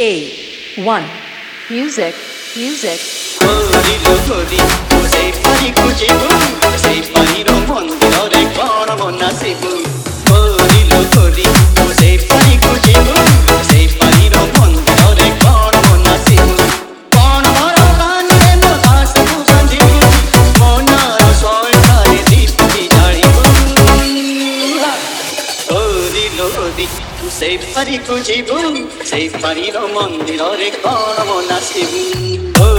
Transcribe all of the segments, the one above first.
A1 Music Music Corrido così, tu sei pari così tu sei pari non mondo con monasibu. Corrido così, tu sei pari così tu sei pari non mondo con monasibu. Con marocani no das tu sanjibu, monaro soltare di jaribu. Corrido così, tu sei pari così tu sei pari non mondo con monasibu.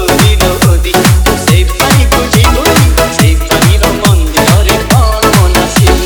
Sei pari così sei pari non mondo con monasibu.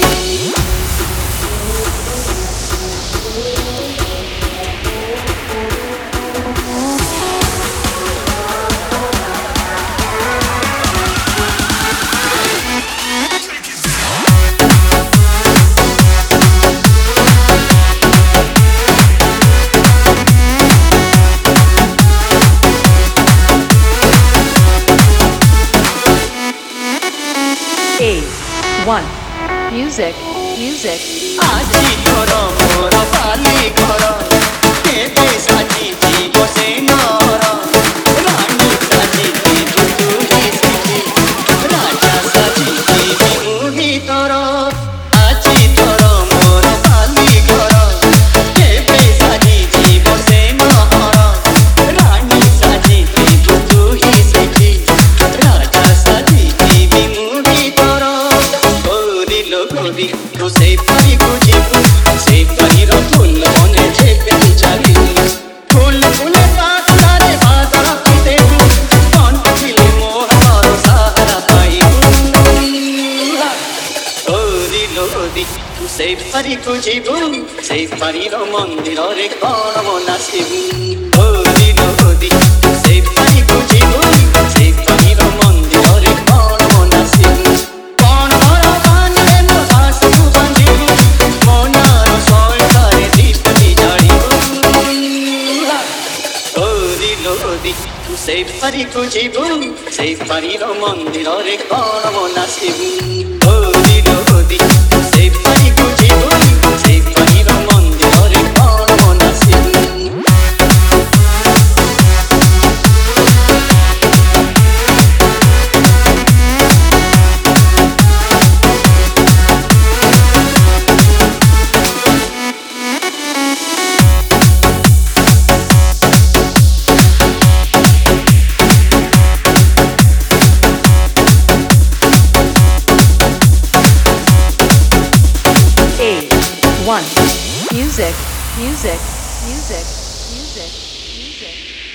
A1 Music Music Aji koro moro pali koro tebe saji jibo se noro rani saji jibo turi siji raja saji jibo muhi toro aji koro moro pali koro tebe saji jibo se noro rani saji jibo turi siji raja saji jibo muhi toro tu sei pari così sei pari rotul mone chepe chali ful ful paatare baadara kite kon chili moharo sahara pai lodi tu sei pari così sei pari ro mondirore kon monasibu lodi tu sei pari così sei pari ro mondirore kon monasibu. Tu sei pari così sei pari no mondirore con monasibu. Lodi, tu sei pari così sei pari no mondirore con monasibu. A1 Music Music Music Music Music